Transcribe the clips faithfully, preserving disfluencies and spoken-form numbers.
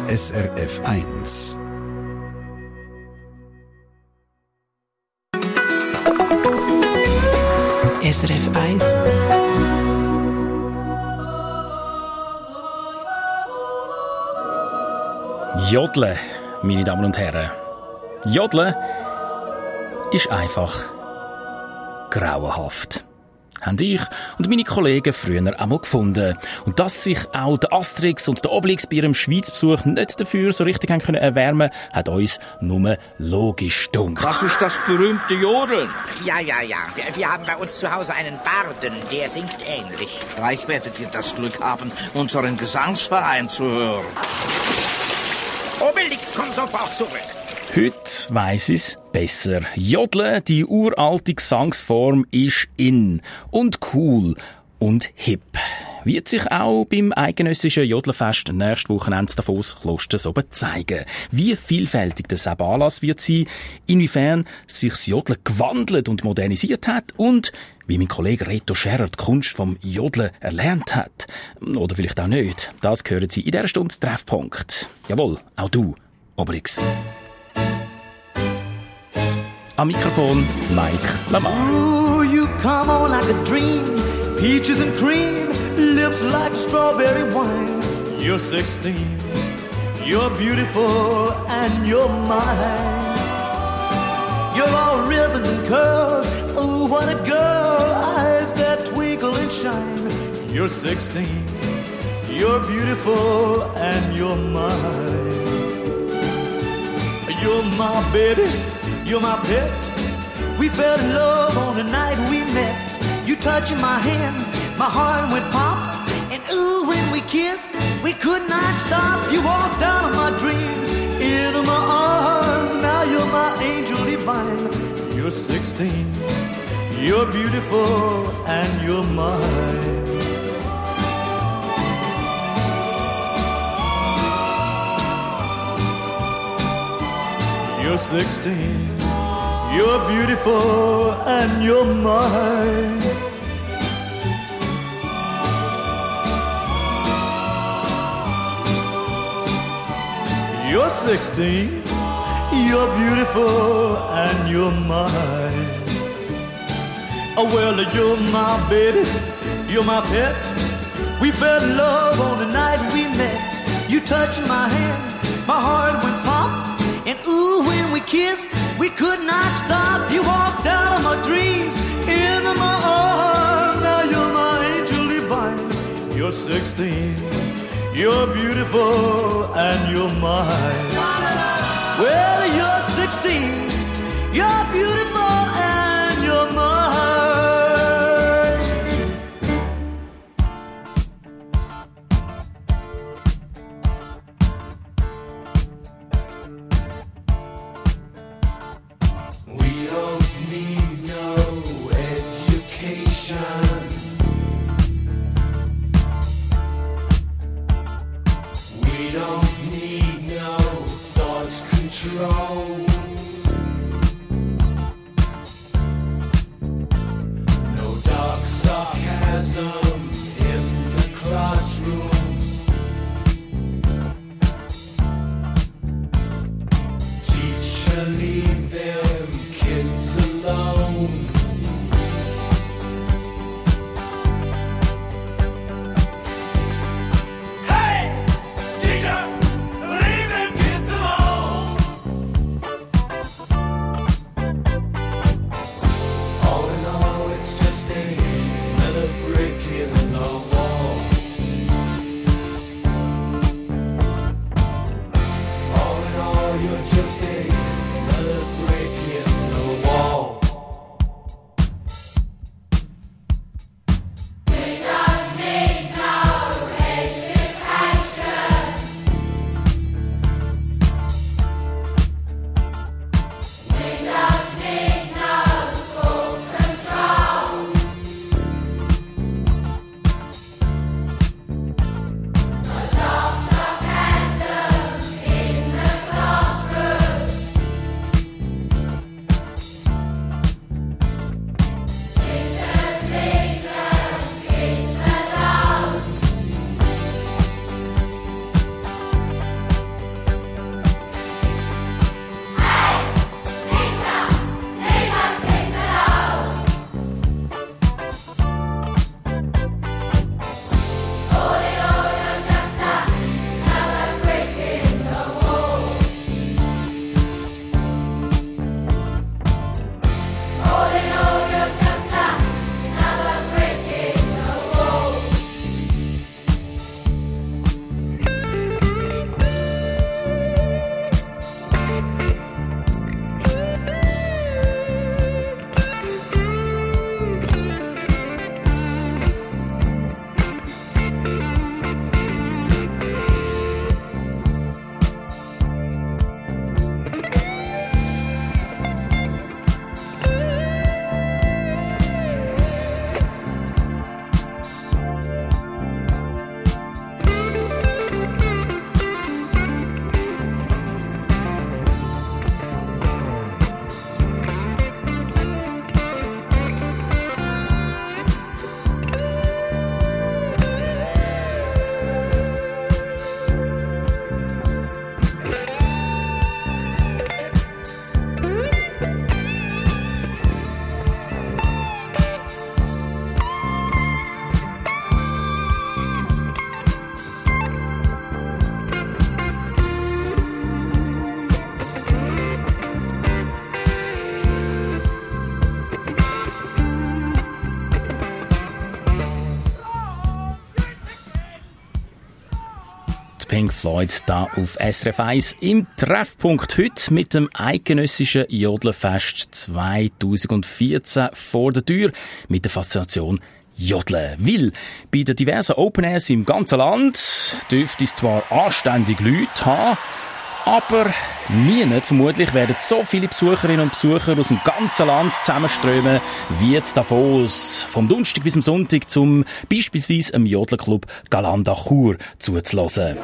S R F eins. S R F eins. Jodeln, meine Damen und Herren. Jodeln ist einfach grauenhaft. Haben ich und meine Kollegen früher einmal gefunden. Und dass sich auch der Asterix und der Obelix bei ihrem Schweizbesuch nicht dafür so richtig haben können erwärmen, hat uns nur logisch gedunkt. Was ist das berühmte Jodeln? Ja, ja, ja. Wir, wir haben bei uns zu Hause einen Barden, der singt ähnlich. Vielleicht werdet ihr das Glück haben, unseren Gesangsverein zu hören. Obelix, komm sofort zurück. Heute weiss ich's besser. Jodeln, die uralte Gesangsform, ist in und cool und hip. Wird sich auch beim eidgenössischen Jodelfest nächstes Wochenende in Davos-Klosters so zeigen. Wie vielfältig das auch Anlass wird sein, inwiefern sich das Jodeln gewandelt und modernisiert hat und wie mein Kollege Reto Scherer die Kunst vom Jodeln erlernt hat. Oder vielleicht auch nicht. Das hören Sie in dieser Stunde Treffpunkt. Jawohl, auch du, Obelix. Am Mikrofon Mike Lamar. Ooh, you come on like a dream. Peaches and cream, lips like strawberry wine. You're sixteen, you're beautiful and you're mine. You're all ribbons and curls. Ooh, what a girl, eyes that twinkle and shine. You're sixteen, you're beautiful and you're mine. You're my baby, you're my pet. We fell in love on the night we met. You touching my hand, my heart went pop. And ooh, when we kissed, we could not stop. You walked out of my dreams, into my arms. Now you're my angel divine. You're sixteen, you're beautiful and you're mine. You're sixteen, you're beautiful and you're mine. You're sixteen, you're beautiful and you're mine. Oh well, you're my baby, you're my pet. We fell in love on the night we met. You touched my hand, my heart went pop. And ooh, when we kissed, we could not stop. You walked out of my dreams, into my arms. Now you're my angel divine. You're sixteen, you're beautiful and you're mine. Well, you're sixteen, you're beautiful and you're mine. Pink Floyd da auf S R F eins im Treffpunkt heute mit dem eidgenössischen Jodlerfest zweitausendvierzehn vor der Tür mit der Faszination Jodeln. Weil bei den diversen Open Airs im ganzen Land dürfte es zwar anständig Leute haben, aber nie nicht vermutlich werden so viele Besucherinnen und Besucher aus dem ganzen Land zusammenströmen wie jetzt Davos. Vom Donnerstag bis zum Sonntag zum beispielsweise im Jodlerclub Galanda Chur zuzulassen.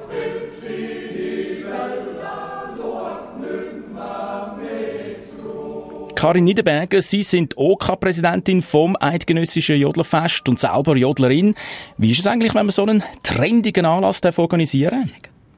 Karin Niederberger, Sie sind O K-Präsidentin vom Eidgenössischen Jodlerfest und selber Jodlerin. Wie ist es eigentlich, wenn man so einen trendigen Anlass organisieren darf?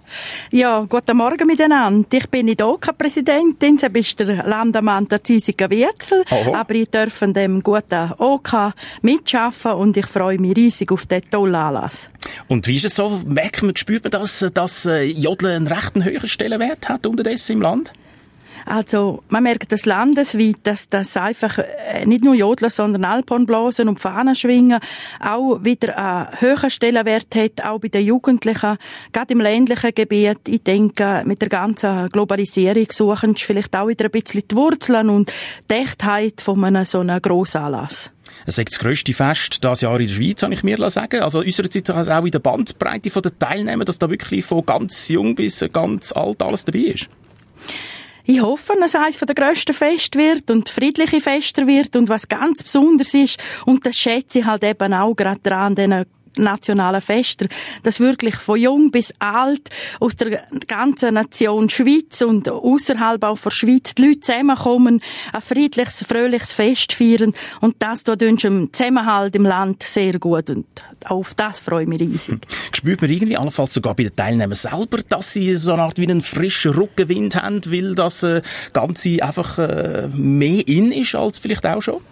Ja, guten Morgen miteinander. Ich bin nicht O K-Präsidentin, ich bin der Landamann der Ziesiger Wierzel, Oho. aber ich darf an dem guten O K mitschaffen und ich freue mich riesig auf diesen tollen Anlass. Und wie ist es so? Merkt man, spürt man, dass, dass Jodeln einen recht höheren Stellenwert hat unterdessen im Land? Also, man merkt das landesweit, dass das einfach nicht nur Jodeln, sondern Alphornblasen und Fahnenschwingen auch wieder einen höheren Stellenwert hat, auch bei den Jugendlichen, gerade im ländlichen Gebiet. Ich denke, mit der ganzen Globalisierung suchen sie vielleicht auch wieder ein bisschen die Wurzeln und die Echtheit von einem so einem Grossanlass. Es ist das grösste Fest dieses Jahr in der Schweiz, kann ich mir sagen. Also unsererseits auch in der Bandbreite der Teilnehmer, dass da wirklich von ganz jung bis ganz alt alles dabei ist. Ich hoffe, dass es eines der grössten Feste wird und friedliche Feste wird und was ganz Besonderes ist. Und das schätze ich halt eben auch gerade daran, diesen nationalen Fester, dass wirklich von jung bis alt aus der ganzen Nation Schweiz und außerhalb auch von der Schweiz die Leute zusammenkommen, ein friedliches, fröhliches Fest feiern und das tut uns im Zusammenhalt im Land sehr gut und auf das freue ich mich riesig. Spürt man irgendwie allenfalls sogar bei den Teilnehmern selber, dass sie so eine Art wie einen frischen Rückenwind haben, weil das äh, Ganze einfach äh, mehr in ist als vielleicht auch schon?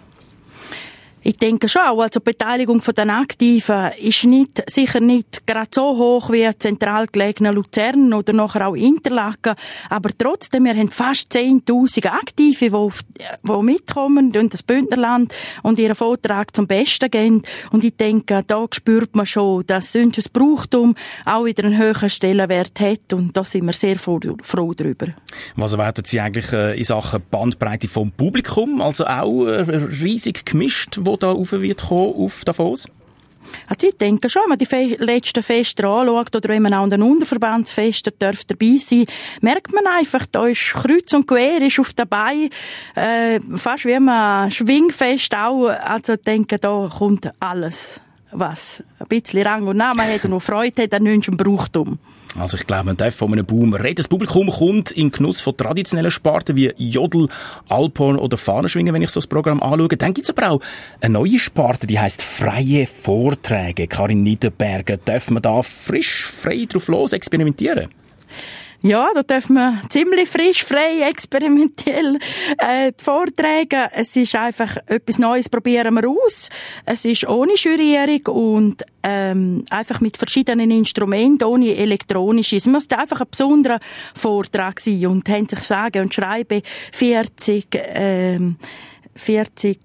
Ich denke schon, also die Beteiligung von den Aktiven ist nicht, sicher nicht gerade so hoch wie zentral gelegene Luzern oder nachher auch Interlaken, aber trotzdem, wir haben fast zehntausend Aktive, die, auf, die mitkommen in das Bündnerland und ihren Vortrag zum Besten geben und ich denke, da spürt man schon, dass unser Brauchtum auch wieder einen höheren Stellenwert hat und da sind wir sehr froh, froh darüber. Was erwarten Sie eigentlich in Sachen Bandbreite vom Publikum, also auch riesig gemischt, wo da rauf wird kommen auf Davos? Also ich denke schon, wenn man die Fe- letzten Feste anschaut oder wenn man auch an den Unterverbandsfesten darf dabei sein, merkt man einfach, da ist Kreuz und Quer ist auf dabei, äh, fast wie ein Schwingfest auch. Also ich denke, da kommt alles, was ein bisschen Rang und Namen hat und Freude hat an unserem Brauchtum. Also ich glaube, man darf von einem Boom reden. Das Publikum kommt in Genuss von traditionellen Sparten wie Jodel, Alphorn oder Fahnenschwingen, wenn ich so das Programm anschaue. Dann gibt es aber auch eine neue Sparte, die heisst freie Vorträge. Karin Niederberger, darf man da frisch, frei drauf los experimentieren? Ja, da dürfen wir ziemlich frisch, frei, experimentell äh, Vorträge. Es ist einfach etwas Neues, probieren wir aus. Es ist ohne Jurierung und ähm, einfach mit verschiedenen Instrumenten, ohne elektronisches. Es muss einfach ein besonderer Vortrag sein und haben sich sagen und schreiben vierzig, ähm, vierzig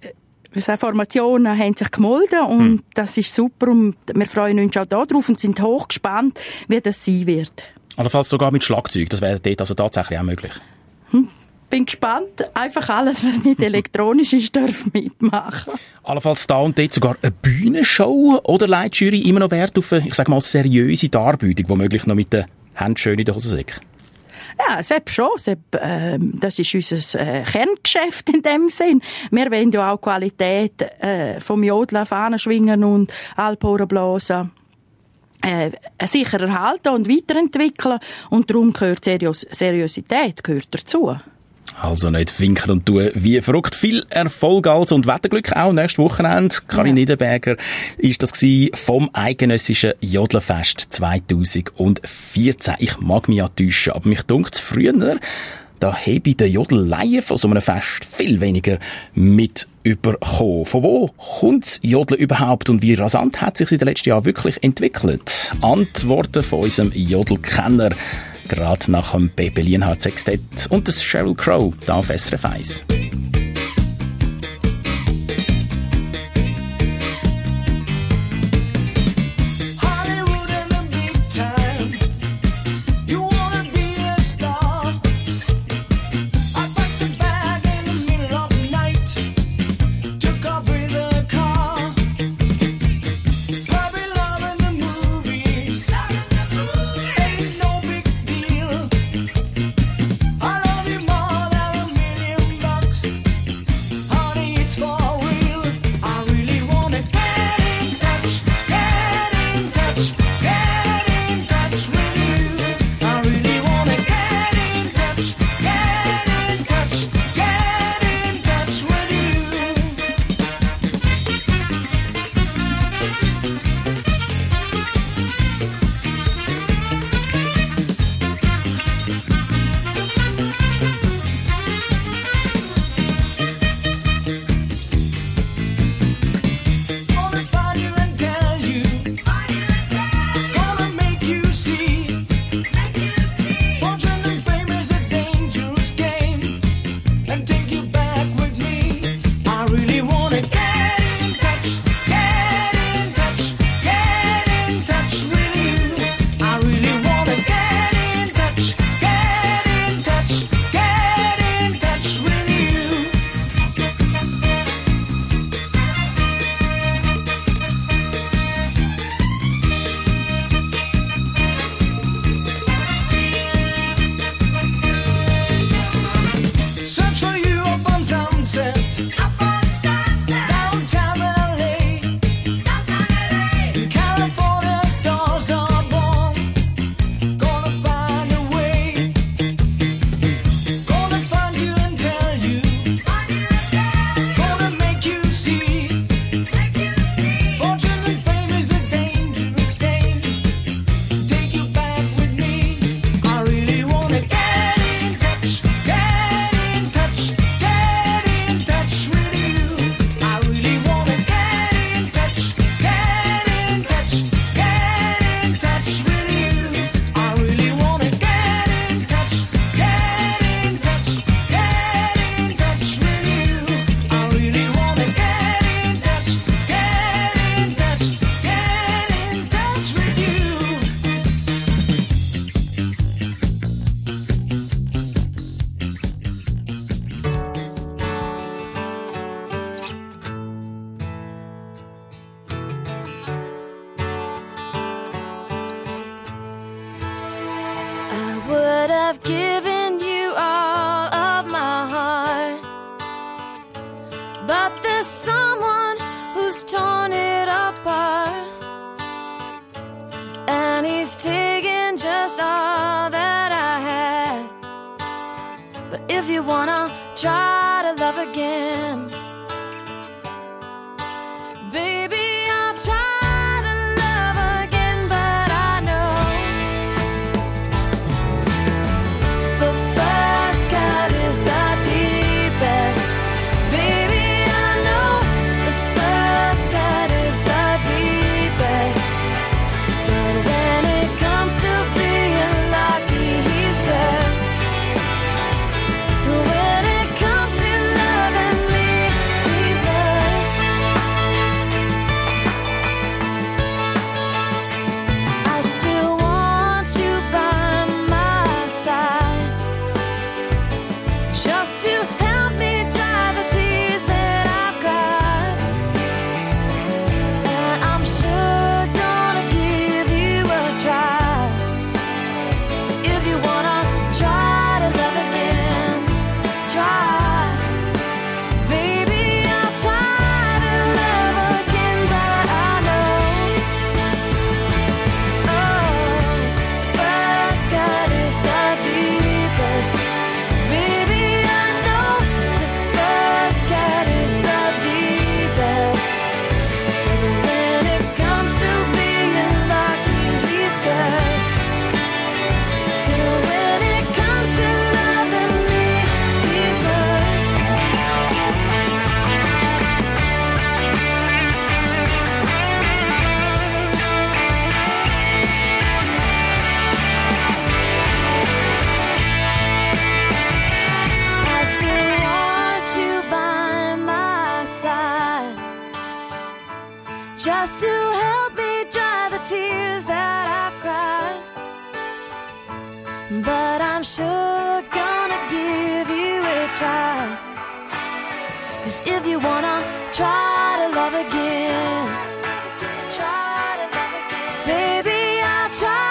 Formationen haben sich gemolden und hm. das ist super und wir freuen uns auch darauf und sind hochgespannt, wie das sein wird. Allenfalls sogar mit Schlagzeug, das wäre dort also tatsächlich auch möglich. Hm, bin gespannt. Einfach alles, was nicht elektronisch ist, darf mitmachen. Allenfalls da und dort sogar eine Bühnenshow oder legt die Jury immer noch Wert auf eine, ich sage mal, seriöse Darbietung, womöglich noch mit den Händen schön in der Hosensäcke? Ja, selbst schon. Selbst, äh, das ist unser äh, Kerngeschäft in dem Sinn. Wir wollen ja auch Qualität äh, vom Jodeln, Fahnenschwingen und Alphornblasen Äh, sicher erhalten und weiterentwickeln und darum gehört Serios- Seriosität gehört dazu. Also nicht winken und tun wie verrückt. Viel Erfolg also und Wetterglück auch nächstes Wochenende. Karin ja. Niederberger ist das gsi vom Eidgenössischen Jodlerfest zweitausendvierzehn. Ich mag mich ja täuschen, aber mich dunkt's früher, da habe ich den Jodel-Laien von so einem Fest viel weniger mit überkommen. Von wo kommt's Jodeln überhaupt und wie rasant hat sich in den letzten Jahren wirklich entwickelt? Antworten von unserem Jodelkenner, gerade nach dem Bebe Lienhardt Sextett und das Sheryl Crow, da auf S R F eins. Hollywood and the big time have given you all of my heart, but there's someone who's torn it apart, and he's taken just all that I had. But if you wanna try to love again, baby, I'll try. Just to help me dry the tears that I've cried, but I'm sure gonna give you a try. 'Cause if you wanna try to love again, try to love again, baby, I'll try.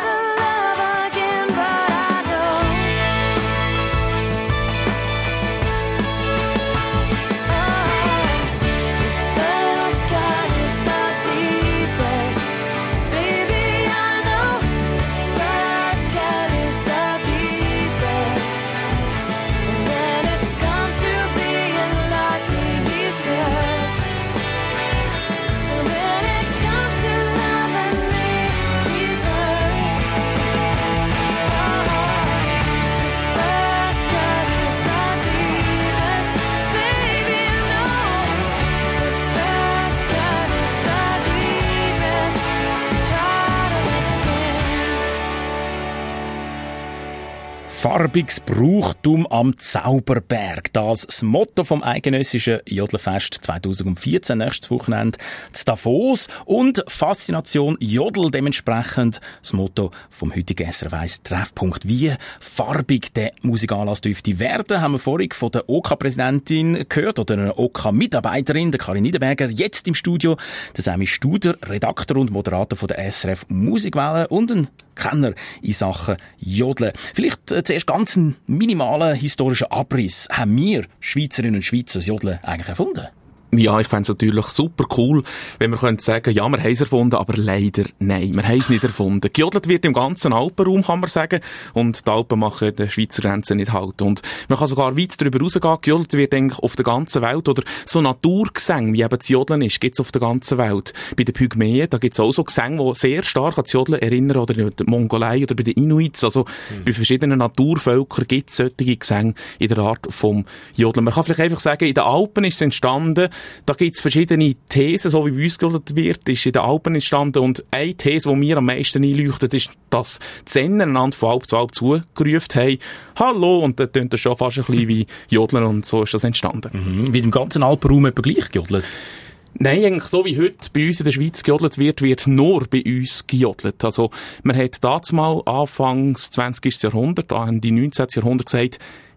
Farbiges Brauchtum am Zauberberg. Das ist das Motto vom eidgenössischen Jodlerfest zweitausendvierzehn, nächstes Wochenende zu Davos. Und Faszination Jodel dementsprechend das Motto vom heutigen S R F eins Treffpunkt. Wie farbig der Musikanlass dürfte werden, haben wir vorhin von der O K-Präsidentin gehört oder einer O K-Mitarbeiterin, der Karin Niederberger, jetzt im Studio der Sami Studer, Redakteur und Moderator von der S R F Musikwelle und ein Kenner in Sachen Jodeln. Vielleicht äh, zuerst ganz einen minimalen historischen Abriss. Haben wir Schweizerinnen und Schweizer das Jodeln eigentlich erfunden? Ja, ich fände es natürlich super cool, wenn wir könnten sagen, ja, wir haben es erfunden, aber leider nein, wir haben es nicht erfunden. Gejodelt wird im ganzen Alpenraum, kann man sagen, und die Alpen machen die Schweizer Grenzen nicht halt. Und man kann sogar weit darüber rausgehen, gejodelt wird eigentlich auf der ganzen Welt, oder so Naturgesänge, wie eben das Jodeln ist, gibt es auf der ganzen Welt. Bei den Pygmäen, da gibt es auch so Gesänge, die sehr stark an das Jodeln erinnern, oder in der Mongolei oder bei den Inuits, also mhm. bei verschiedenen Naturvölkern gibt es solche Gesänge in der Art vom Jodeln. Man kann vielleicht einfach sagen, in den Alpen ist es entstanden. Da gibt es verschiedene Thesen, so wie bei uns geredet wird, ist in den Alpen entstanden. Und eine These, die mir am meisten einleuchtet, ist, dass die Sennen einander von Alp zu Alp zugerufen haben. Hallo! Und dann tönt das schon fast ein bisschen wie Jodeln, und so ist das entstanden. Mhm. Wie im ganzen Alpenraum etwa gleich gejodelt? Nein, eigentlich so wie heute bei uns in der Schweiz gejodelt wird, wird nur bei uns gejodelt. Also, man hat damals mal Anfangs zwanzigsten Jahrhundert, Ende neunzehnten Jahrhundert gesagt,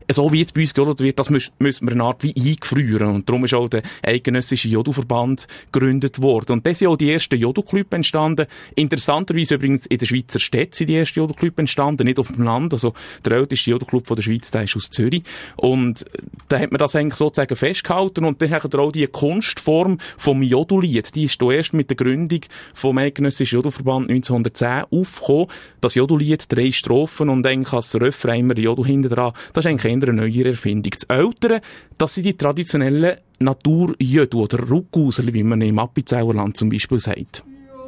so wie jetzt bei uns gejodelt wird, das müssen wir eine Art wie eingefrieren. Und darum ist auch der eidgenössische Jodelverband gegründet worden. Und da sind auch die ersten Jodelclubs entstanden. Interessanterweise übrigens in der Schweizer Stadt sind die ersten Jodelclubs entstanden, nicht auf dem Land. Also der älteste Jodelclub von der Schweiz, der ist aus Zürich. Und da hat man das eigentlich sozusagen festgehalten. Und dann hat er auch die Kunstform vom Jodellied, die ist da erst mit der Gründung vom eidgenössischen Jodelverband neunzehnhundertzehn aufgekommen. Das Jodellied, drei Strophen und eigentlich als Refrain immer Jodel hinten dran. Das ist eigentlich eher eine neue Erfindung. Das Ältere, das sind die traditionellen Naturjödel oder Ruckguseli, wie man im Appenzellerland zum Beispiel sagt.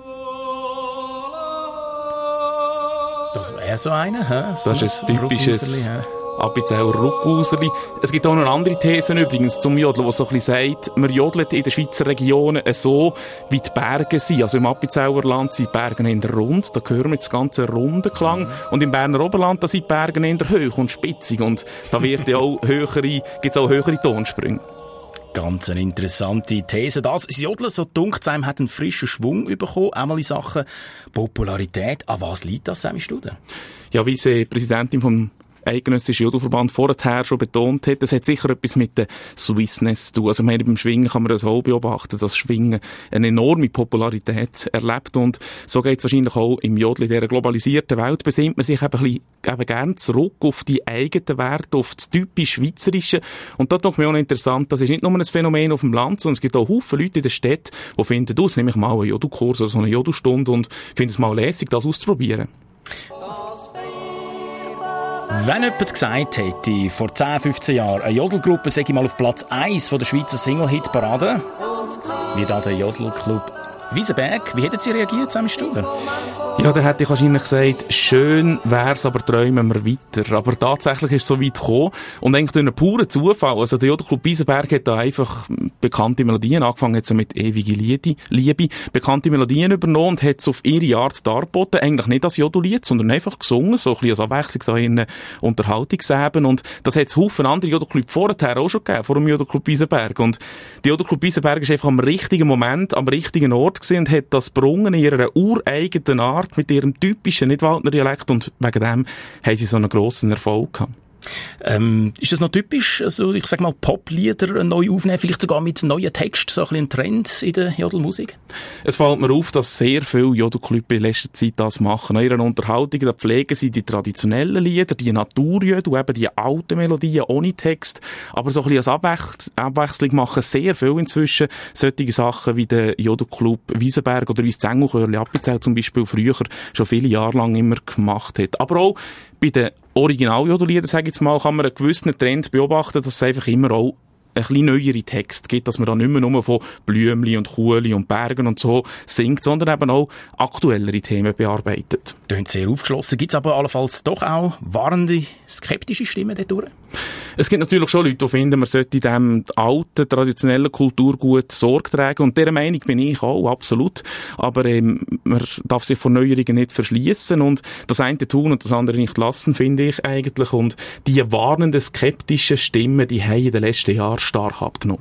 Das wäre so eine, hä? So das ist ein typisches Appenzeller Ruckguseli. Es gibt auch noch andere Thesen übrigens zum Jodeln, die so ein bisschen sagt, man jodelt in den Schweizer Regionen so, wie die Berge sind. Also im Appenzellerland sind die Berge in der Rund, da hören wir jetzt den ganzen runden Klang. Mhm. Und im Berner Oberland, da sind die Berge in der Höhe und spitzig. Und da wird ja auch höhere, gibt's auch höhere Tonsprünge. Ganz eine interessante These. Das Jodeln, so dunkt es einem, hat einen frischen Schwung bekommen, einmal in Sachen Popularität. An was liegt das, Sammy Studer? Ja, wie sie Präsidentin vom eidgenössische Jodelverband vorher schon betont hat, das hat sicher etwas mit der Swissness zu tun. Also meine, beim Schwingen kann man das auch beobachten, dass Schwingen eine enorme Popularität erlebt und so geht es wahrscheinlich auch im Jodel. In dieser globalisierten Welt besinnt man sich eben, ein bisschen, eben gerne zurück auf die eigenen Werte, auf das typisch Schweizerische und das ist mir auch noch interessant, das ist nicht nur ein Phänomen auf dem Land, sondern es gibt auch Haufen Leute in der Stadt, die finden, du, nehme ich mal einen Jodelkurs oder so eine Jodelstunde und finden es mal lässig, das auszuprobieren. Wenn jemand gesagt hätte, vor zehn, fünfzehn Jahren, eine Jodelgruppe sei mal auf Platz eins von der Schweizer Single-Hit-Parade, wie da der Jodelclub Wiesenberg, wie hätten Sie reagiert, Sammy Studer? Ja, da hätte ich wahrscheinlich gesagt, schön wär's, aber träumen wir weiter. Aber tatsächlich ist es so weit gekommen. Und eigentlich durch einen puren Zufall. Also der Jodelclub Wiesenberg hat da einfach bekannte Melodien angefangen, hat so mit Ewige Liebe, Liebe bekannte Melodien übernommen und hat es auf ihre Art dargeboten. Eigentlich nicht als Jodellied, sondern einfach gesungen, so ein bisschen als Abwechslung so in Unterhaltungsebene. Und das hat es Haufen andere Jodelclubs vorher auch schon gegeben, vor dem Jodelclub Wiesenberg. Und der Jodelclub Wiesenberg ist einfach am richtigen Moment, am richtigen Ort gewesen und hat das gebrungen in ihrer ureigenen Art, mit ihrem typischen Nidwaldner Dialekt und wegen dem haben sie so einen grossen Erfolg gehabt. Ähm, ist das noch typisch, also ich sag mal Poplieder neu aufnehmen, vielleicht sogar mit neuen Texten, so ein bisschen ein Trend in der Jodelmusik? Es fällt mir auf, dass sehr viele Jodelclubs in letzter Zeit das machen. In ihrer Unterhaltung, da pflegen sie die traditionellen Lieder, die Naturjödel, eben die alten Melodien ohne Text, aber so ein bisschen als Abwech- Abwechslung machen sehr viel inzwischen solche Sachen wie der Jodelclub Wiesenberg oder wie das Zengelchörli Appenzell zum Beispiel früher schon viele Jahre lang immer gemacht hat. Aber auch bei den Original-Jodellieder, sage ich jetzt mal, kann man einen gewissen Trend beobachten, dass es einfach immer auch ein bisschen neuere Texte gibt, dass man da nicht mehr nur von Blümli und Kuhli und Bergen und so singt, sondern eben auch aktuellere Themen bearbeitet. Tönt sehr aufgeschlossen. Gibt es aber allenfalls doch auch warnende, skeptische Stimmen dort? Es gibt natürlich schon Leute, die finden, man sollte dem alten, traditionellen Kulturgut Sorge tragen. Und dieser Meinung bin ich auch, absolut. Aber ähm, man darf sich vor Neuerungen nicht verschließen und das eine tun und das andere nicht lassen, finde ich eigentlich. Und die warnenden, skeptischen Stimmen, die haben in den letzten Jahren stark abgenommen.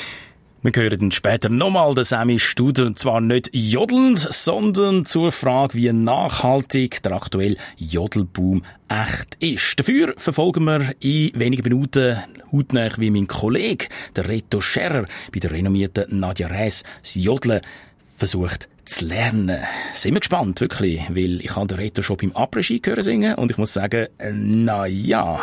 Wir hören dann später nochmal den Sammy Studer, und zwar nicht jodelnd, sondern zur Frage, wie nachhaltig der aktuelle Jodelboom echt ist. Dafür verfolgen wir in wenigen Minuten hautnah wie mein Kollege, der Reto Scherrer, bei der renommierten Nadja Räs das Jodeln versucht zu lernen. Sind wir gespannt, wirklich, weil ich habe den Reto schon beim Après-Ski hören singen und ich muss sagen, na ja.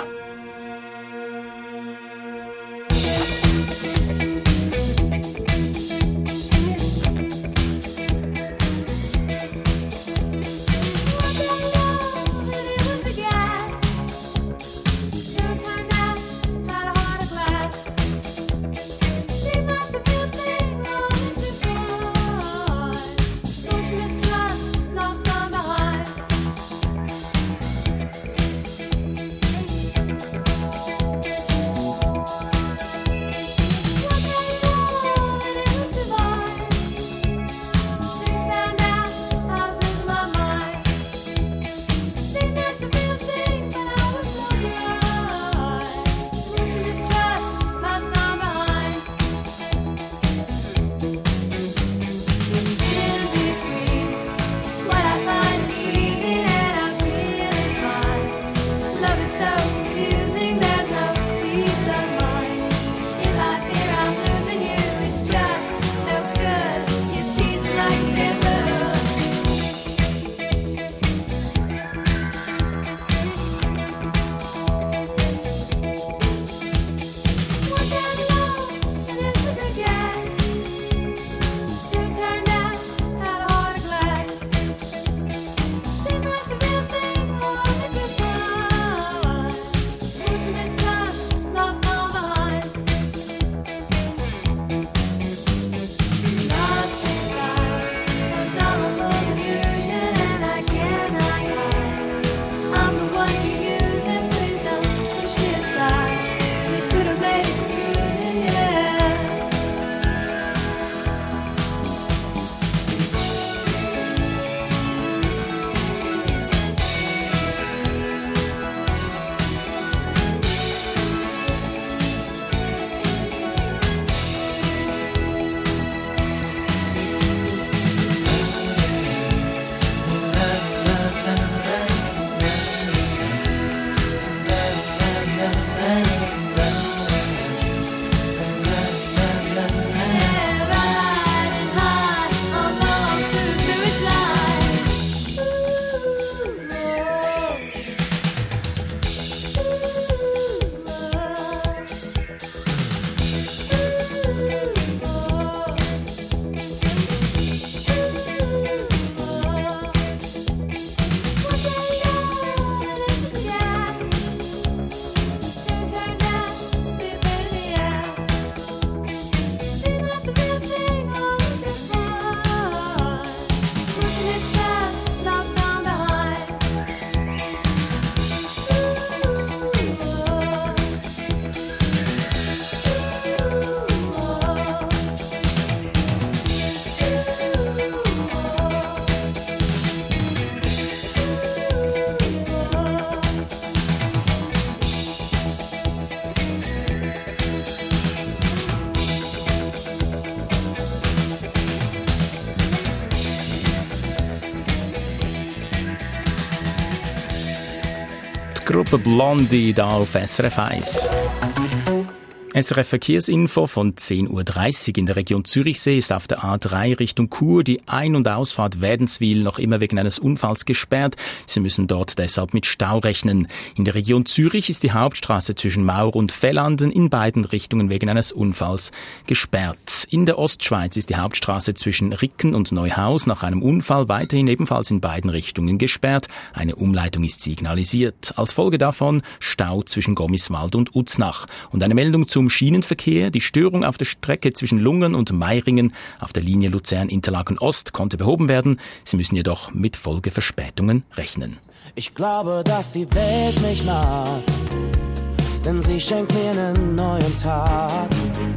Gruppe Blondie da auf S R F eins. S R F Verkehrsinfo von zehn Uhr dreißig in der Region Zürichsee ist auf der A drei Richtung Chur die Ein- und Ausfahrt Wädenswil noch immer wegen eines Unfalls gesperrt. Sie müssen dort deshalb mit Stau rechnen. In der Region Zürich ist die Hauptstraße zwischen Maur und Vellanden in beiden Richtungen wegen eines Unfalls gesperrt. In der Ostschweiz ist die Hauptstraße zwischen Ricken und Neuhaus nach einem Unfall weiterhin ebenfalls in beiden Richtungen gesperrt. Eine Umleitung ist signalisiert. Als Folge davon Stau zwischen Gommiswald und Uznach. Und eine Meldung zum Schienenverkehr. Die Störung auf der Strecke zwischen Lungen und Meiringen auf der Linie Luzern-Interlaken Ost konnte behoben werden. Sie müssen jedoch mit Folgeverspätungen rechnen. Ich glaube, dass die Welt mich mag, denn sie schenkt mir einen neuen Tag.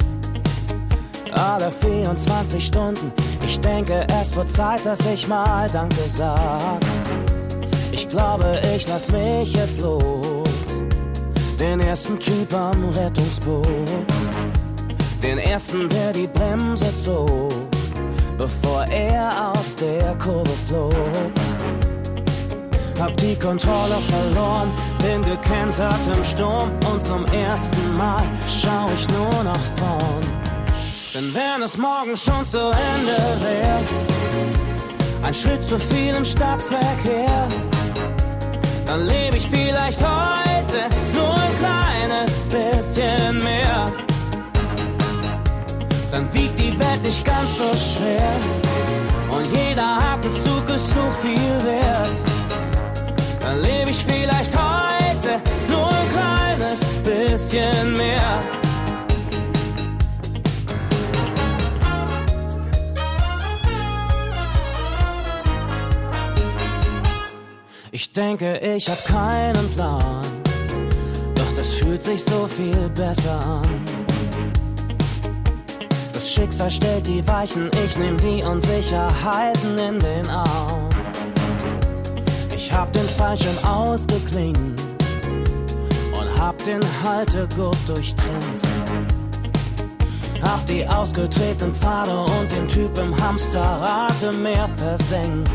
Alle vierundzwanzig Stunden, ich denke, es wird Zeit, dass ich mal Danke sag. Ich glaube, ich lass mich jetzt los. Den ersten Typ am Rettungsboot, den ersten, der die Bremse zog, bevor er aus der Kurve flog. Hab die Kontrolle verloren, bin gekentert im Sturm und zum ersten Mal schau ich nur nach vorn. Denn wenn es morgen schon zu Ende wär, ein Schritt zu viel im Stadtverkehr, dann lebe ich vielleicht heute nur ein kleines bisschen mehr. Dann wiegt die Welt nicht ganz so schwer und jeder Atemzug ist so viel wert. Dann lebe ich vielleicht heute nur ein kleines bisschen mehr. Ich denke, ich hab keinen Plan, doch das fühlt sich so viel besser an. Das Schicksal stellt die Weichen, ich nehm die Unsicherheiten in den Arm. Ich hab den Fallschirm ausgeklingt und hab den Haltegurt durchtrennt. Hab die ausgetretenen Pfade und den Typ im Hamsterrad im Meer versenkt.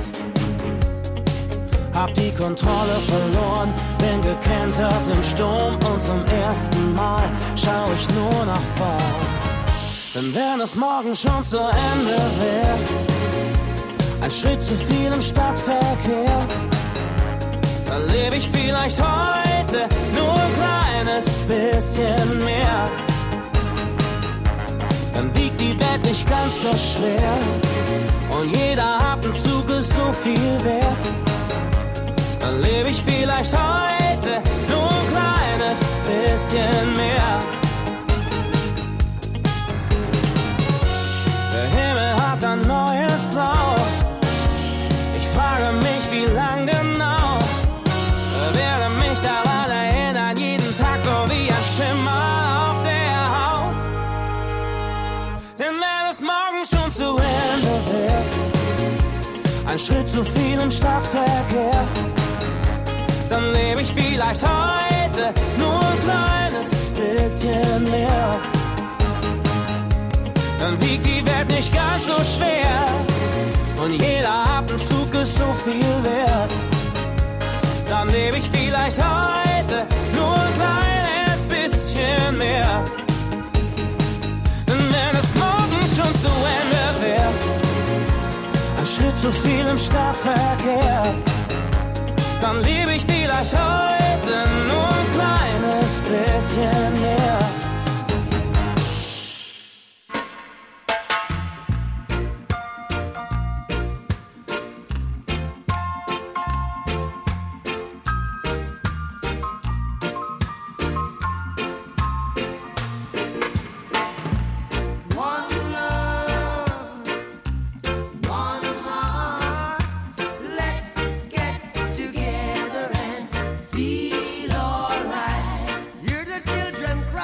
Hab die Kontrolle verloren, bin gekentert im Sturm und zum ersten Mal schau ich nur nach vorn. Denn wenn es morgen schon zu Ende wär, ein Schritt zu viel im Stadtverkehr, dann lebe ich vielleicht heute nur ein kleines bisschen mehr. Dann wiegt die Welt nicht ganz so schwer und jeder Atemzug ist so viel wert. Dann lebe ich vielleicht heute nur ein kleines bisschen mehr. Der Himmel hat ein neues Blau. Ich frage mich, wie lang genau. Werde mich daran erinnern, jeden Tag so wie ein Schimmer auf der Haut. Denn wenn es morgen schon zu Ende wäre, ein Schritt zu viel im Stadtverkehr, dann lebe ich vielleicht heute nur ein kleines bisschen mehr. Dann wiegt die Welt nicht ganz so schwer und jeder Atemzug ist so viel wert. Dann lebe ich vielleicht heute nur ein kleines bisschen mehr. Denn wenn es morgen schon zu Ende wäre, ein Schritt zu viel im Stadtverkehr, dann lebe ich vielleicht heute nur ein kleines bisschen mehr. Together and feel alright. Hear the children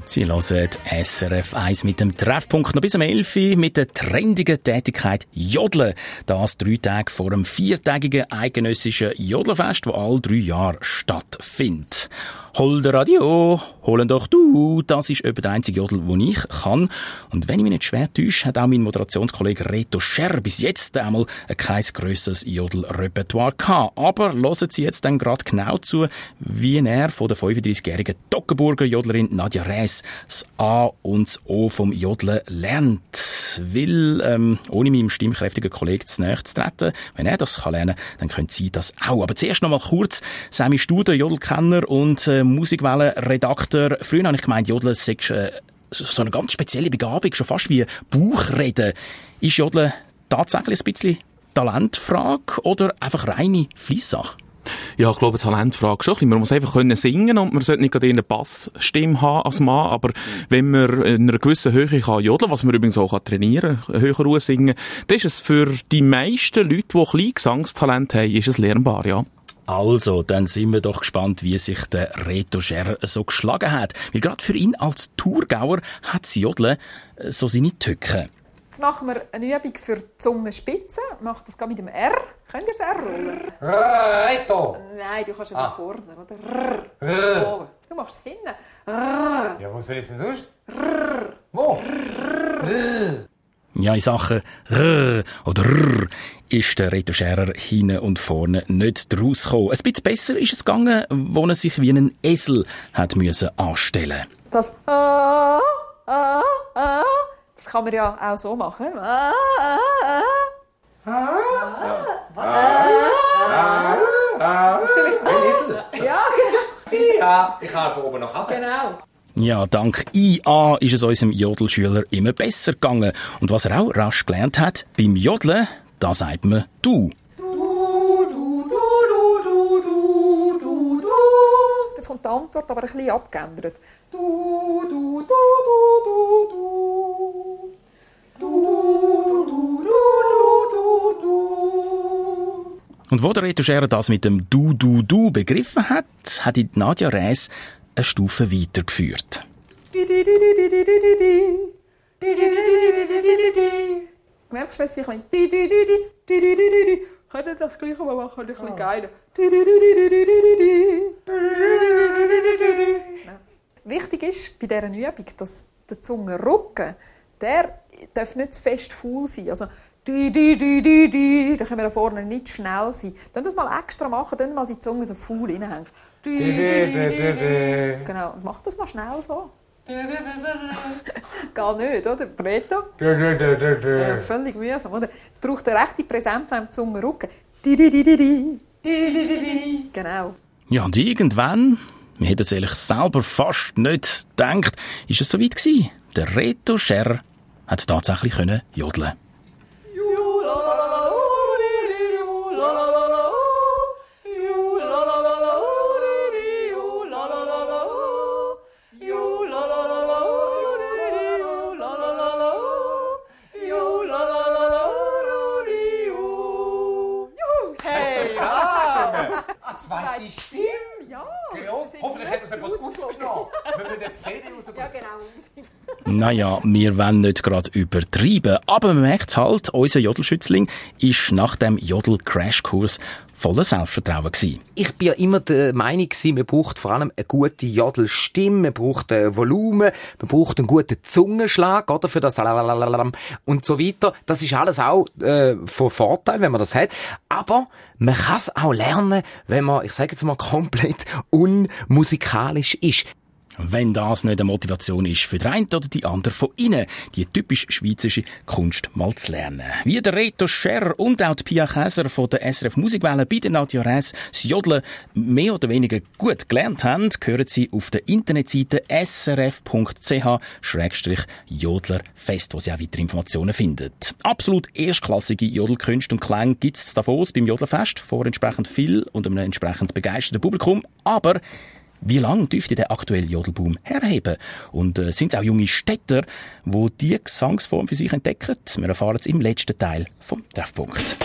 Sie hören S R F eins mit dem Treffpunkt noch bis um elf Uhr mit der trendigen Tätigkeit Jodeln. Das drei Tage vor dem viertägigen eidgenössischen Jodlerfest, das alle drei Jahre stattfindet. Hol der Radio, holen doch du, das ist etwa der einzige Jodel, den ich kann. Und wenn ich mich nicht schwer täusche, hat auch mein Moderationskollege Reto Scher bis jetzt einmal kein grösseres Jodel-Repertoire gehabt. Aber hören Sie jetzt dann gerade genau zu, wie er von der fünfunddreissigjährigen Toggenburger Jodlerin Nadja Räs das A und das O vom Jodeln lernt. Weil, ähm, ohne meinem stimmkräftigen Kollegen zu nahe zu treten, wenn er das kann lernen, dann können Sie das auch. Aber zuerst noch mal kurz, Sammy Studer, Jodelkenner und äh, Musikwellen-Redakteur. Früher habe ich gemeint, Jodeln sei äh, so eine ganz spezielle Begabung, schon fast wie Bauchreden. Ist Jodeln tatsächlich ein bisschen Talentfrage oder einfach reine Fleissache? Ja, ich glaube, Talentfrage schon ein bisschen. Man muss einfach können singen und man sollte nicht gerade eine Bassstimme haben als Mann, aber wenn man in einer gewissen Höhe kann jodeln, was man übrigens auch trainieren kann, höher Ruhe singen, dann ist es für die meisten Leute, die ein kleines Gesangstalent haben, ist es lernbar, ja. Also, dann sind wir doch gespannt, wie sich der Reto Scher so geschlagen hat. Weil gerade für ihn als Thurgauer hat das Jodeln so seine Tücken. Jetzt machen wir eine Übung für die Zungenspitze. Macht das mit dem R. Könnt ihr das R rollen? Reto! Nein, du kannst es ah. auch vorne, oder? R. Du machst es hinten. R. Ja, wo soll ich es denn sonst? R. Wo? R. Ja, in Sachen R oder R ist der Reto Scherer hinten und vorne nicht rausgekommen. Ein bisschen besser ist es gegangen, wo er sich wie einen Esel hat müssen anstellen. Das ah, ah, ah, das kann man ja auch so machen. Ah, ah, ah. Ah, ah, ah, ah, das ist vielleicht ein Esel. Ja, genau. Ja, ich kann von oben nach unten. Genau. Ja, dank I A ist es unserem Jodelschüler immer besser gegangen. Und was er auch rasch gelernt hat, beim Jodeln, da sagt man du. Du, du, du, du, du, du, du. Jetzt kommt die Antwort, aber ein bisschen abgeändert. Du, du, du, du, du, du. Du, du, du, du, du. Und wo der Reto Scherer das mit dem Du, Du, Du begriffen hat, hat ihn Nadja Räs eine Stufe weitergeführt. Merkst du, was ich meine? Können wir das gleiche mal machen? Ein bisschen geiler. Wichtig ist bei dieser Übung, dass der Zungenrücken, der darf nicht zu fest faul sein. Also, da können wir da vorne nicht schnell sein. Dann das mal extra machen, dann mal die Zunge so faul reinhängen. Genau, und mach das mal schnell so. Geht nicht, oder? Reto? Ja, völlig mühsam, oder? Es braucht eine rechte Präsenz am Zungenrücken. Genau. Ja, und irgendwann, wir hätten es ehrlich selber fast nicht gedacht, ist es soweit gewesen. Der Reto Scher hat tatsächlich können jodeln. Zweite Stimme? Ja. Gross. Hoffentlich hat er es jemand aufgenommen. Wenn wir den C D rausgehen. Ja, genau. Naja, wir wollen nicht gerade übertreiben, aber man merkt es halt, unser Jodelschützling ist nach dem Jodel-Crashkurs voller Selbstvertrauen gewesen. Ich bin ja immer der Meinung gewesen, man braucht vor allem eine gute Jodelstimme, man braucht ein Volumen, man braucht einen guten Zungenschlag, oder, für das und so weiter. Das ist alles auch äh, von Vorteil, wenn man das hat. Aber man kann es auch lernen, wenn man, ich sage jetzt mal, komplett unmusikalisch ist. Wenn das nicht eine Motivation ist für den einen oder die andere von Ihnen, die typisch schweizerische Kunst mal zu lernen. Wie der Reto Scher und auch die Pia Käser von der S R F Musikwelle bei der Nadja Räs das Jodeln mehr oder weniger gut gelernt haben, hören Sie auf der Internetseite s r f punkt c h schrägstrich jodlerfest, wo Sie auch weitere Informationen finden. Absolut erstklassige Jodelkünste und Klänge gibt es Davos beim Jodlerfest vor entsprechend viel und einem entsprechend begeisterten Publikum, aber wie lange dürfte der aktuelle Jodelboom herheben? Und äh, sind es auch junge Städter, die diese Gesangsform für sich entdecken? Wir erfahren es im letzten Teil vom Treffpunkt.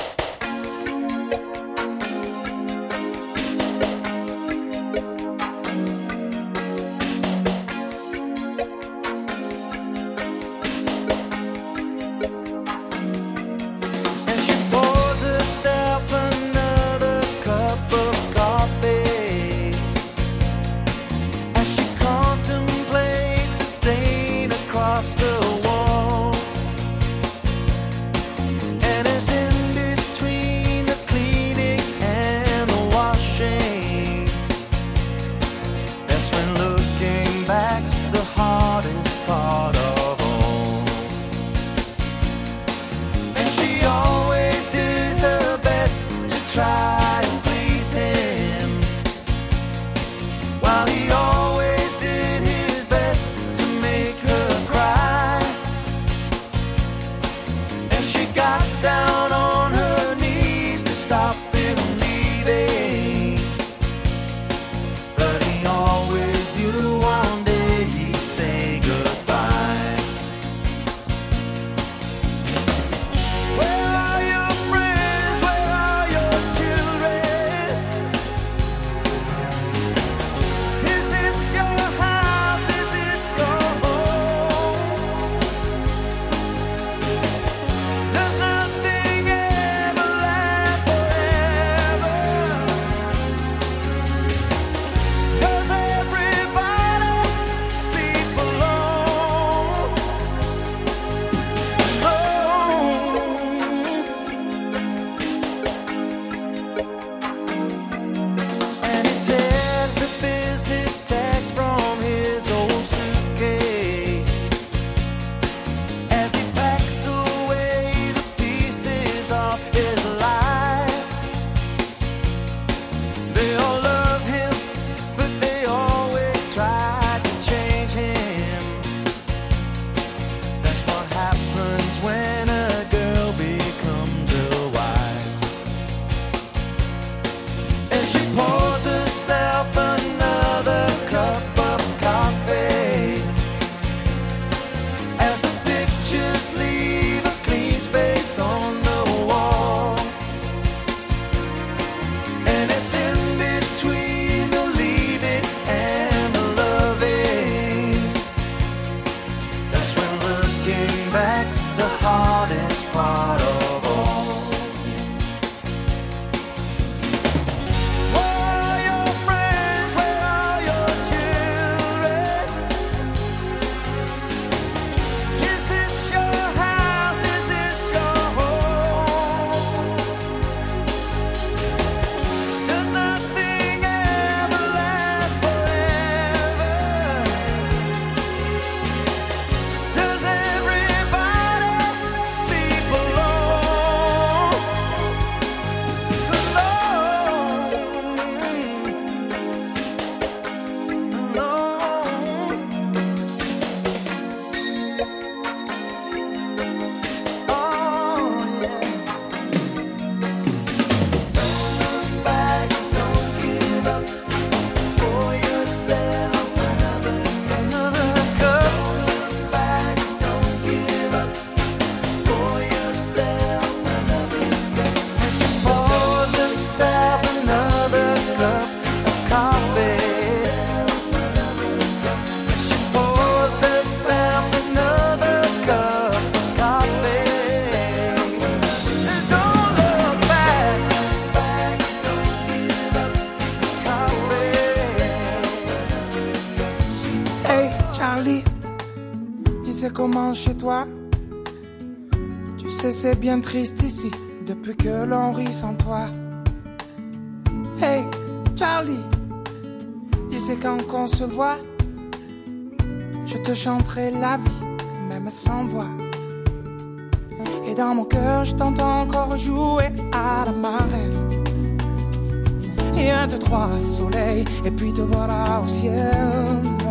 Charlie, tu sais comment chez toi? Tu sais c'est bien triste ici, depuis que l'on rit sans toi. Hey, Charlie, tu sais quand qu'on se voit, je te chanterai la vie, même sans voix. Et dans mon cœur, je t'entends encore jouer à la marelle. Et un, deux, trois, soleil, et puis te voilà au ciel.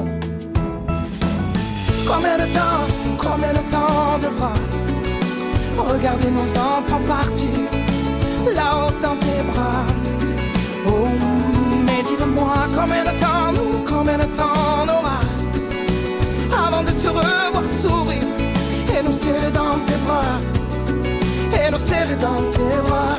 Combien de temps, combien de temps devra regarder nos enfants partir là-haut dans tes bras? Oh, mais dis-le-moi, combien de temps, nous, combien de temps on aura avant de te revoir sourire et nous serrer dans tes bras, et nous serrer dans tes bras.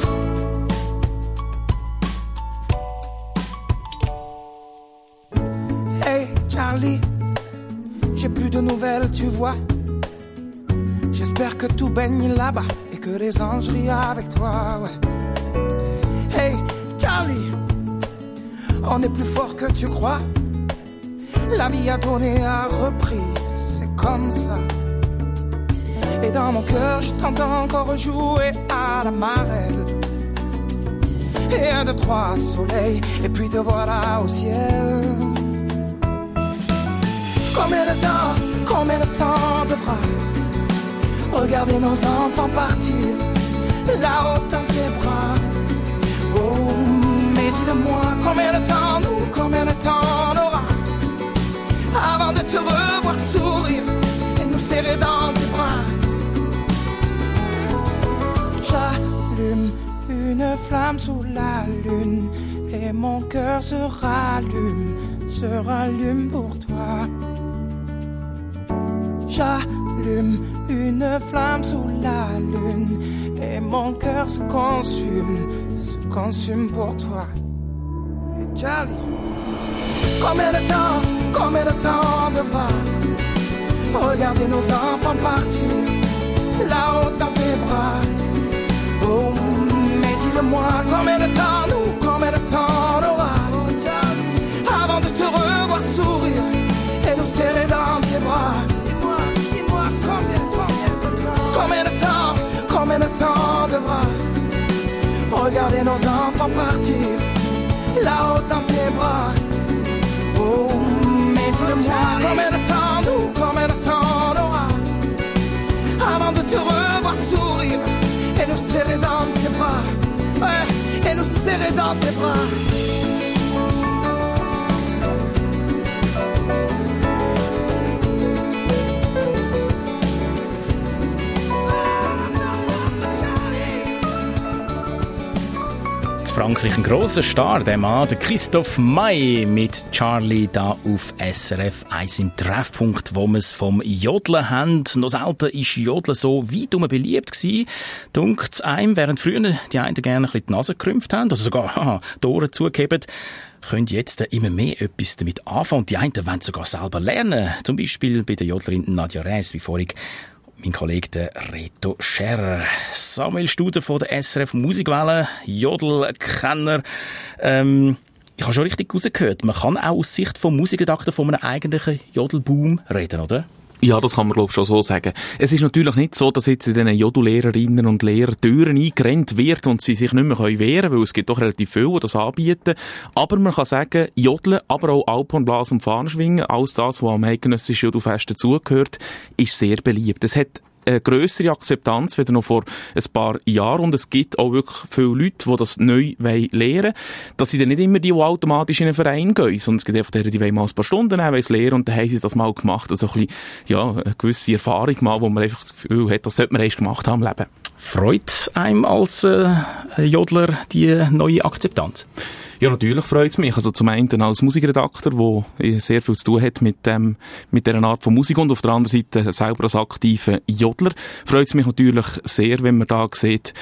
Hey Charlie, j'ai plus de nouvelles, tu vois. J'espère que tout baigne là-bas et que les anges rient avec toi, ouais. Hey Charlie, on est plus fort que tu crois. La vie a donné, a repris, c'est comme ça. Et dans mon cœur, je t'entends encore jouer à la marelle. Et un, deux, trois, soleil, et puis te voilà au ciel. Combien de temps, combien de temps devra regarder nos enfants partir là-haut dans tes bras? Oh, mais dis-le-moi, combien de temps, nous, combien de temps on aura avant de te revoir sourire et nous serrer dans tes bras? J'allume une flamme sous la lune et mon cœur se rallume, se rallume pour toi. J'allume une flamme sous la lune et mon cœur se consume, se consume pour toi. Et Charlie, combien de temps, combien de temps devra regarder nos enfants partir là-haut dans tes bras? Oh, mais dis-le-moi, combien de temps, nous, combien de temps on aura avant de te revoir sourire et nous serrer dans tes bras? Dis-moi, dis-moi, combien, combien de temps, combien de temps, combien de temps devra regarder nos enfants partir là-haut dans tes bras? Oh, mais dis-le-moi, combien de temps, nous, combien de temps on aura avant de te revoir sourire et nous serrer dans tes bras, ouais, et nous serrer dans tes bras. Frankreich ein grosser Star, der Mann, der Christoph May mit Charlie da auf S R F eins im Treffpunkt, wo wir es vom Jodeln haben. Noch selten ist Jodeln so weit um beliebt gewesen. Dunkt's einem, während früher die einen gerne ein bisschen die Nase gerümpft haben, oder sogar haha, die Ohren zugegeben, können jetzt immer mehr etwas damit anfangen. Die einen wollen sogar selber lernen. Zum Beispiel bei der Jodlerin Nadja Räs, wie vorhin mein Kollege der Reto Scherer. Samuel Studer von der S R F Musikwelle, Jodelkenner. Ähm, ich habe schon richtig rausgehört, man kann auch aus Sicht vom Musikredakteur von einem eigentlichen Jodelboom reden, oder? Ja, das kann man, glaube ich, schon so sagen. Es ist natürlich nicht so, dass jetzt in diesen Jodellehrerinnen und Lehrern Türen eingerennt wird und sie sich nicht mehr wehren können, weil es gibt doch relativ viele, die das anbieten. Aber man kann sagen, Jodeln, aber auch Alphornblasen und Fahnenschwingen, alles das, was am eidgenössischen Jodelfest dazugehört, ist sehr beliebt. Es hat eine grössere Akzeptanz wieder noch vor ein paar Jahren und es gibt auch wirklich viele Leute, die das neu lernen wollen. Das sind dann nicht immer die, die automatisch in einen Verein gehen, sondern es gibt einfach die, die wollen mal ein paar Stunden nehmen, wollen lernen und dann haben sie das mal gemacht. Also ein bisschen, ja, eine gewisse Erfahrung mal, wo man einfach das Gefühl hat, das sollte man erst gemacht haben im Leben. Freut einem als äh, Jodler die neue Akzeptanz? Ja, natürlich freut es mich. Also zum einen als Musikredakteur, der sehr viel zu tun hat mit, ähm, mit dieser Art von Musik und auf der anderen Seite selber als aktiver Jodler. Freut es mich natürlich sehr, wenn man da sieht,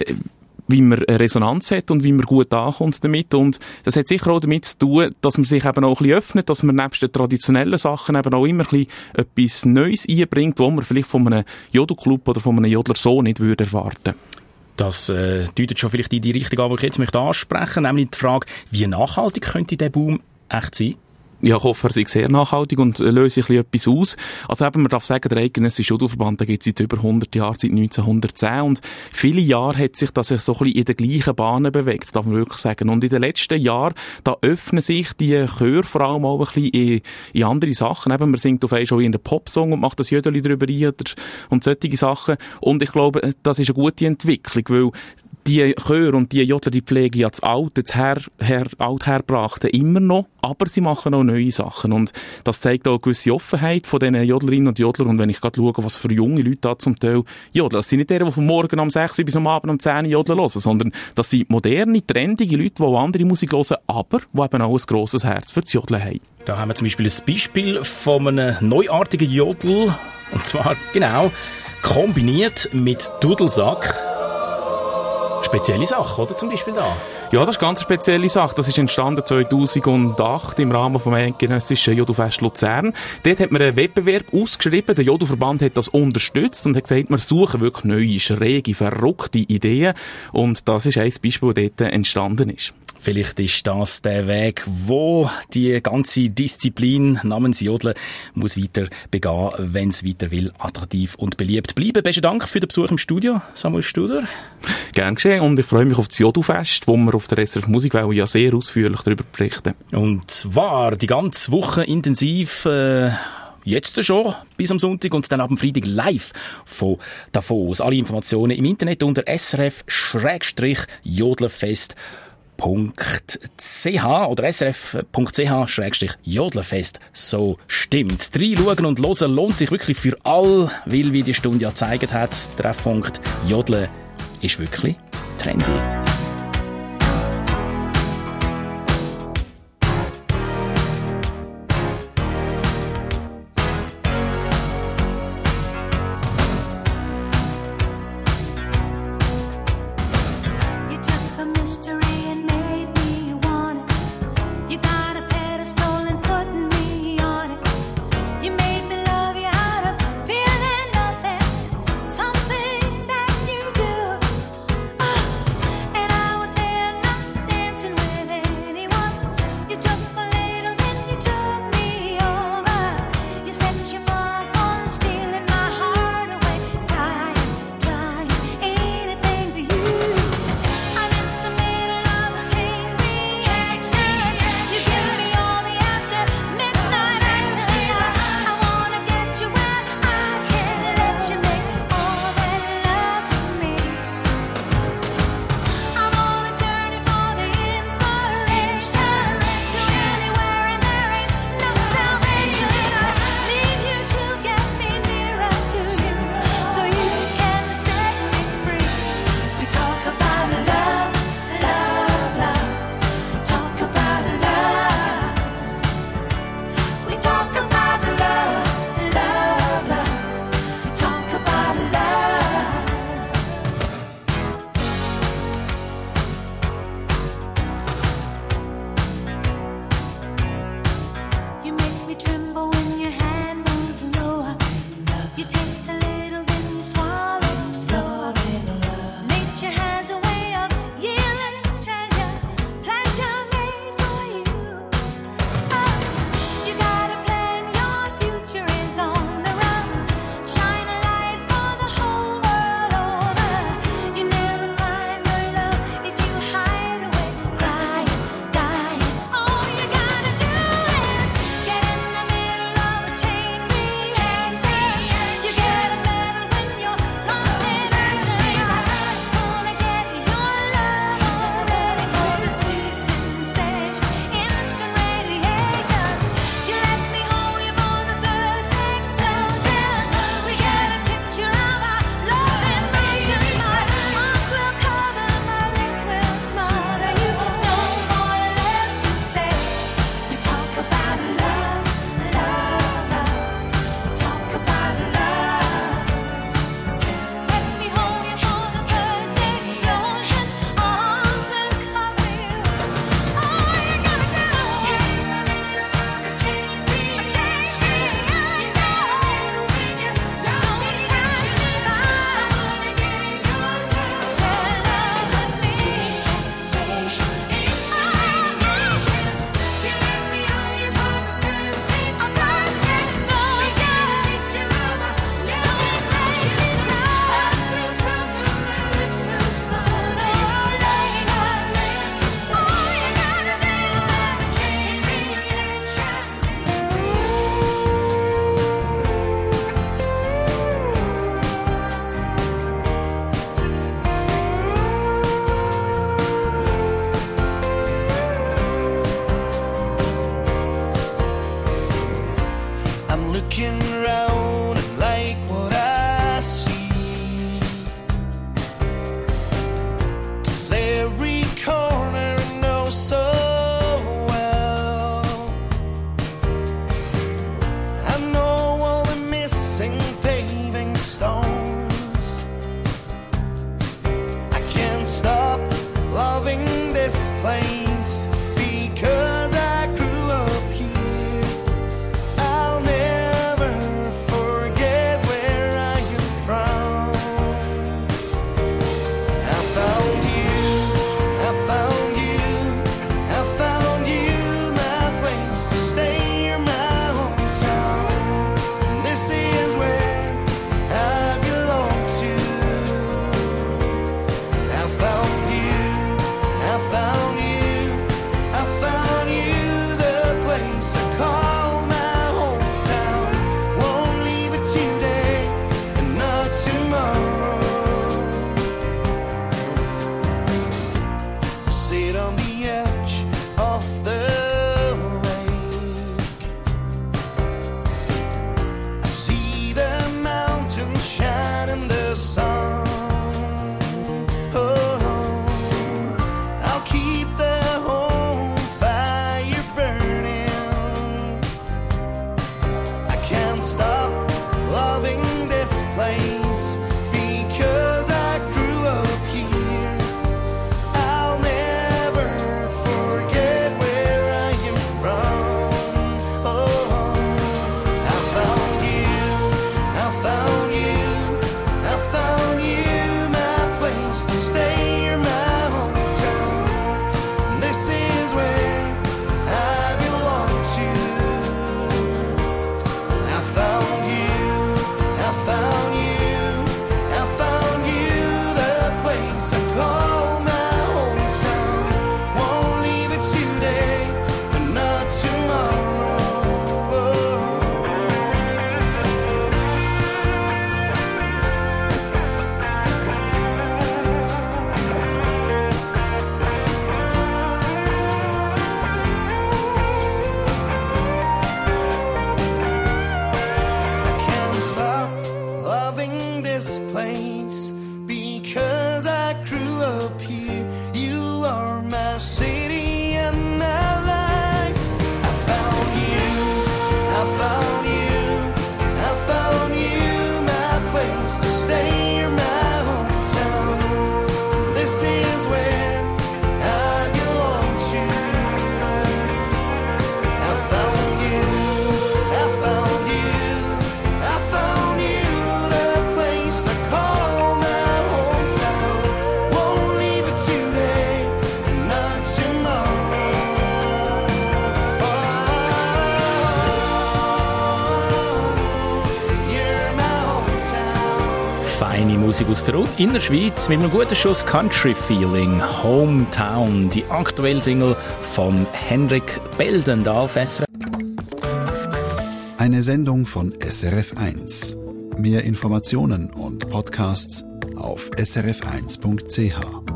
wie man eine Resonanz hat und wie man gut ankommt damit. Und das hat sicher auch damit zu tun, dass man sich eben auch ein bisschen öffnet, dass man nebst den traditionellen Sachen eben auch immer ein bisschen etwas Neues einbringt, was man vielleicht von einem Jodelclub oder von einem Jodler so nicht würde erwarten. Das äh, deutet schon vielleicht in die Richtung an, die ich jetzt möchte ansprechen, nämlich die Frage, wie nachhaltig könnte der Boom echt sein? Ja, ich hoffe, er sei sehr nachhaltig und löse ein bisschen etwas aus. Also eben, man darf sagen, der eidgenössische Jodelverband, der gibt es seit über hundert Jahren, seit neunzehnhundertzehn. Und viele Jahre hat sich das so ein bisschen in den gleichen Bahnen bewegt, darf man wirklich sagen. Und in den letzten Jahren, da öffnen sich die Chöre vor allem auch ein bisschen in, in andere Sachen. Eben, man singt auf einmal schon in einen Popsong und macht das Jödeli drüber rein oder, und solche Sachen. Und ich glaube, das ist eine gute Entwicklung, weil die Chöre und die Jodler, die pflegen ja das Alte, das Her, Her, Altherbrachte immer noch, aber sie machen auch neue Sachen. Und das zeigt auch eine gewisse Offenheit von diesen Jodlerinnen und Jodlern. Und wenn ich gerade schaue, was für junge Leute da zum Teil jodeln, das sind nicht die, die von morgen um sechs bis am Abend um zehn jodeln hören, sondern das sind moderne, trendige Leute, die auch andere Musik hören, aber die eben auch ein grosses Herz für das Jodeln haben. Da haben wir zum Beispiel ein Beispiel von einem neuartigen Jodel, und zwar genau kombiniert mit Dudelsack. Spezielle Sache, oder? Zum Beispiel da. Ja, das ist eine ganz spezielle Sache. Das ist entstanden zweitausendacht im Rahmen vom eidgenössischen Jodelfest Luzern. Dort hat man einen Wettbewerb ausgeschrieben. Der Jodelverband hat das unterstützt und hat gesagt, wir suchen wirklich neue, schräge, verrückte Ideen. Und das ist ein Beispiel, das dort entstanden ist. Vielleicht ist das der Weg, wo die ganze Disziplin namens Jodeln muss weiter begehen, wenn es weiter will, attraktiv und beliebt bleiben. Besten Dank für den Besuch im Studio, Samuel Studer. Gern geschehen und ich freue mich auf das Jodelfest, wo wir auf der S R F Musikwelle ja sehr ausführlich darüber berichten. Und zwar die ganze Woche intensiv, äh, jetzt schon, bis am Sonntag und dann ab dem Freitag live von Davos. Alle Informationen im Internet unter srf jodelfest punkt c h oder srf punkt c h jodelfest. So stimmt. Reinschauen und hören lohnt sich wirklich für all, weil, wie die Stunde ja gezeigt hat, Treffpunkt Jodeln ist wirklich trendy. And I'm looking around and like what I see, 'cause every corner I know so well. I know all the missing paving stones. I can't stop loving this place because I grew up here. I'll never forget where I am from. I found you, I found you, I found you, my place to stay, my hometown. This is where I belong to. I found you, I found you, I found you, the place I call my hometown. Won't leave it today and not tomorrow. Sit on the edge of the lake. I see the mountains shine in the sun. Oh, I'll keep the home fire burning. I can't stop loving this place because I grew up here. I'll never forget where I am from. Oh, I found you, I found you, I found you, my place to stay, my hometown. This is where I belong to. I found you, I found you, I found you, the place I call my hometown. Won't leave it today, but not tomorrow. I can't stop loving this place because I grew up here. You are my city and my life. I found you, I found you, I found you, my place to stay, my hometown. This is where I belong to. I found you, I found you, I found you, the place I call my hometown. Won't leave it today and not tomorrow. Oh, you're my hometown. Feine Musik aus der Innerschweiz mit einem guten Schuss Country-Feeling. Hometown, die aktuelle Single von Henrik Belden da auf S R F. Eine Sendung von S R F eins. Mehr Informationen und Podcasts auf s r f eins punkt c h.